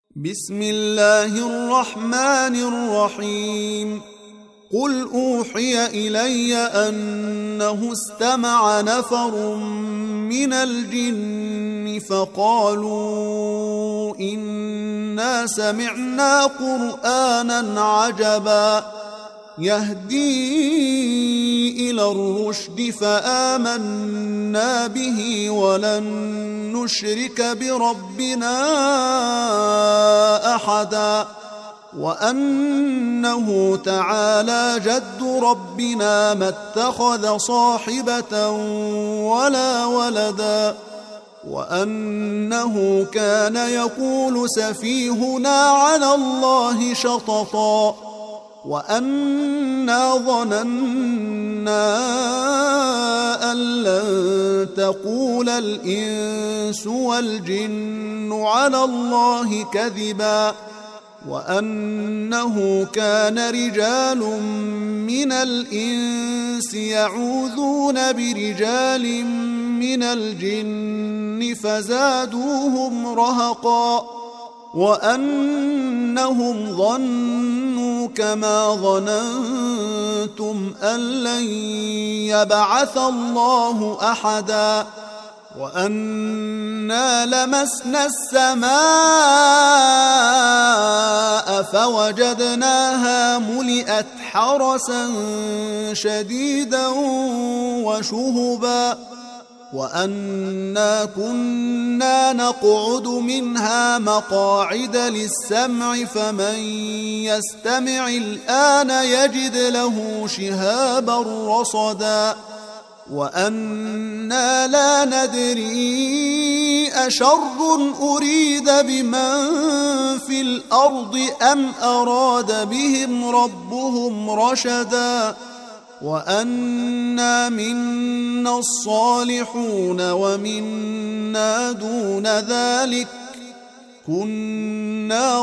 بسم الله الرحمن الرحيم. قل أوحي إلي أنه استمع نفر من الجن فقالوا إنا سمعنا قرآنا عجبا يهدي إلى الرشد فآمنا به ولن نشرك بربنا أحدا وأنه تعالى جد ربنا ما اتخذ صاحبة ولا ولدا وأنه كان يقول سفيهنا على الله شططا وأنا ظننا أن لن تقول الإنس والجن على الله كذبا وأنه كان رجال من الإنس يعوذون برجال من الجن فزادوهم رهقا وأنهم ظنوا كما ظننتم أن لن يبعث الله أحدا وأنا لمسنا السماء فوجدناها ملئت حرسا شديدا وشهبا وأنا كنا نقعد منها مقاعد للسمع فمن يستمع الآن يجد له شهابا رصدا وأنا لا ندري أشر أريد بمن في الأرض أم أراد بهم ربهم رشدا وأنا منا الصالحون ومنا دون ذلك كنا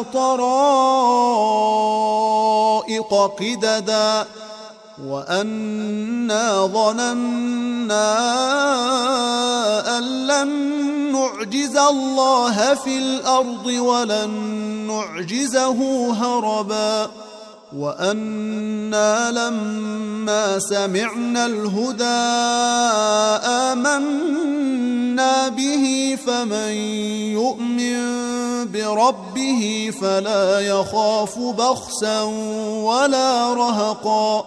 طرائق قددا وأنا ظننا أن لن نعجز الله في الأرض ولن نعجزه هربا وأنا لما سمعنا الهدى آمنا به فمن يؤمن بربه فلا يخاف بخسا ولا رهقا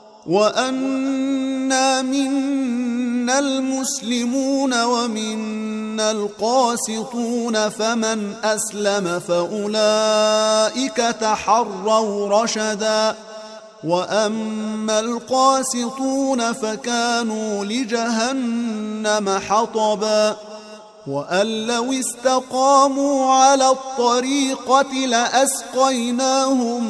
وأنا منا المسلمون ومنا القاسطون فمن أسلم فأولئك تحروا رشدا وأما القاسطون فكانوا لجهنم حطبا وأن لو استقاموا على الطريقة لأسقيناهم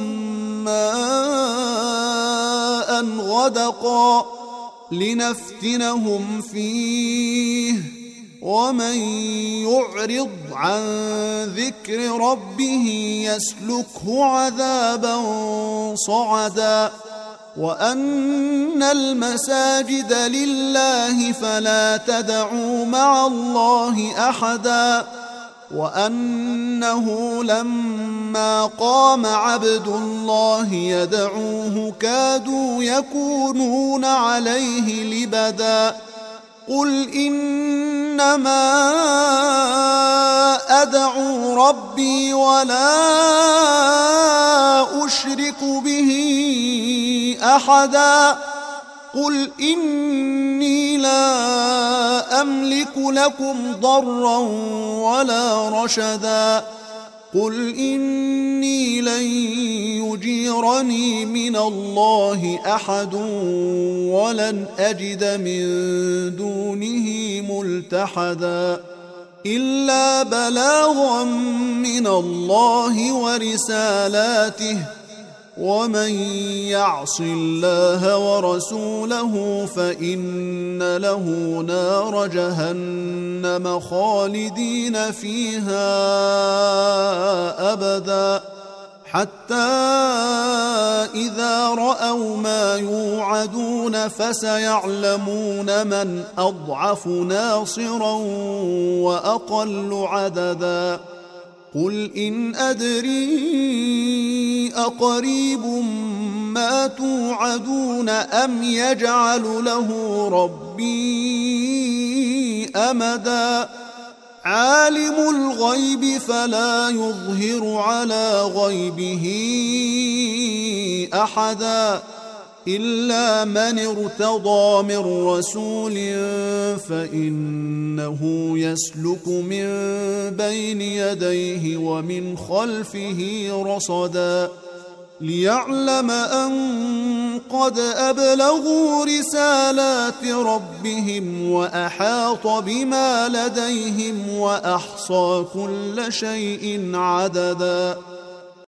ماء غدقا لنفتنهم فيه ومن يعرض عن ذكر ربه يسلكه عذابا صعدا وأن المساجد لله فلا تدعوا مع الله أحدا وأنه لما قام عبد الله يدعوه كادوا يكونون عليه لبدا قل إنما أدعو ربي ولا أشرك به أحدا قل إني لا أملك لكم ضرا ولا رشدا قل إني لن يجيرني من الله أحد ولن أجد من دونه ملتحدا إلا بلاغا من الله ورسالاته ومن يعص الله ورسوله فإن له نار جهنم خالدين فيها أبدا حتى إذا رأوا ما يوعدون فسيعلمون من أضعف ناصرا وأقل عددا قل إن أدري أقريب ما توعدون أم يجعل له ربي أمدا عالم الغيب فلا يظهر على غيبه أحدا إلا من ارتضى من رسول فإنه يسلك من بين يديه ومن خلفه رصدا ليعلم أن قد أبلغوا رسالات ربهم وأحاط بما لديهم وأحصى كل شيء عددا